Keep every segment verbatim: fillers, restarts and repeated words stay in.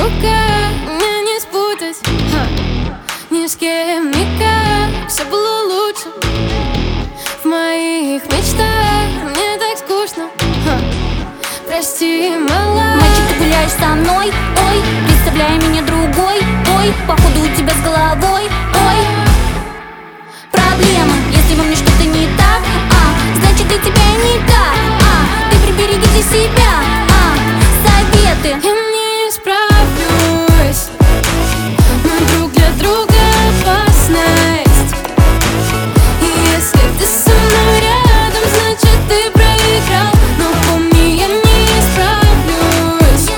друга мне не спутать, ха. Ни с кем никак. Все было лучше в моих мечтах. Мне так скучно, ха. Прости, мала. Мальчик, ты гуляешь со мной, ой, представляй меня другой, ой, походу у тебя с головой, ой. Проблема, если во мне что-то не так, а, значит для тебя не так, а, ты прибереги для себя, а, советы. Я не справлюсь, мы друг для друга опасность. И если ты со мной рядом, значит ты проиграл. Но помни, я не справлюсь,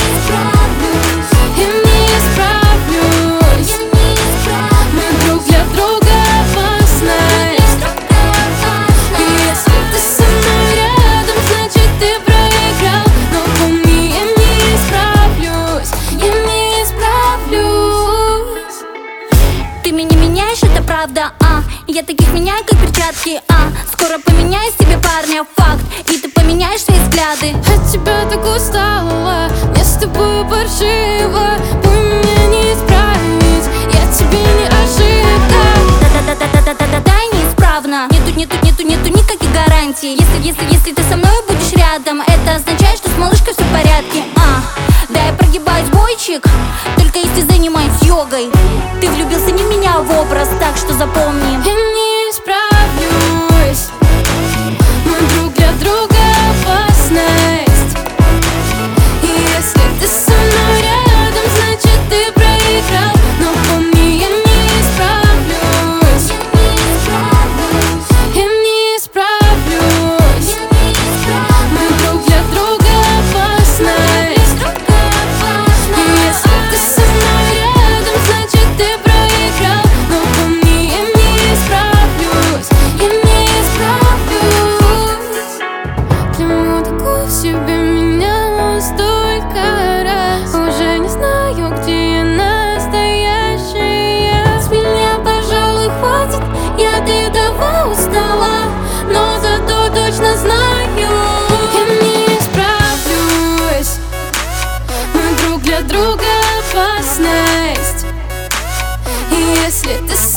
я не справлюсь, мы друг для друга опасность. И если ты со мной рядом, значит ты проиграл. Но помни, я не справлюсь, я не справлюсь. Ты меня меняешь, это правда, а, я таких меняю, как перчатки, а, скоро поменяю себе парня, факт, и ты поменяешь свои взгляды. От тебя так устала, мне с тобой паршиво. Пусть меня не исправить, я тебе не ошибка. Да-да-да-да-да-да-да-да, неисправно. Нету, нету, нету, нету никаких гарантий. Если, если, если ты со мной будешь рядом, это означает, что с малышкой все в порядке, а. Да, я прогибаюсь, бойчик, только если занимаюсь йогой. Ты влюбился не в меня, а в образ, так что запомни. Я не справлюсь, мы друг для друга опасность. И если ты со мной рядом, значит ты проиграл. Но помни, я не справлюсь, я не справлюсь, мы друг для друга опасность. И если ты со мной рядом, значит ты проиграл. Но помни, я не справлюсь, я не справлюсь. Кляну, такую себе меняла столько раз. Уже не знаю, где я настоящая. С меня, пожалуй, хватит, я от этого устала. Но зато точно знаю, я не справлюсь, мы друг для друга опасность. И если ты